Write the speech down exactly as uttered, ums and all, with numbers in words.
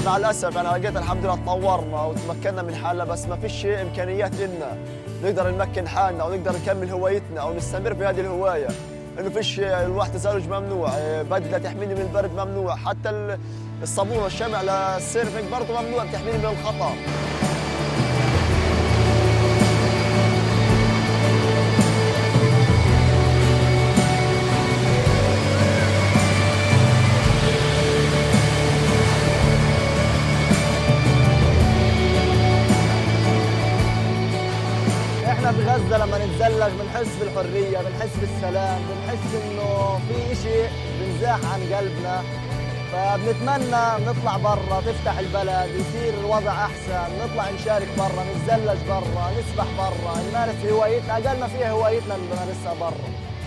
مع الاسف انا لقيت الحمد لله تطورنا وتمكنا من حالنا، بس ما فيش امكانيات لنا نقدر نمكن حالنا او نقدر نكمل هوايتنا او نستمر في هذه الهوايه. انه فيش الواحد تزلج ممنوع، بدله تحميني من البرد ممنوع، حتى الصابون والشمع للسيرفنج برضه ممنوع تحميني من الخطر. احنا بغزة لما نتزلج بنحس بالحرية، بنحس بالسلام، بنحس انه في شيء بنزاح عن قلبنا، فبنتمنى نطلع برا، تفتح البلد، يصير الوضع احسن، نطلع نشارك برا، نتزلج برا، نسبح برا، نمارس هوايتنا، اقل ما فيها هوايتنا نمارسها برا.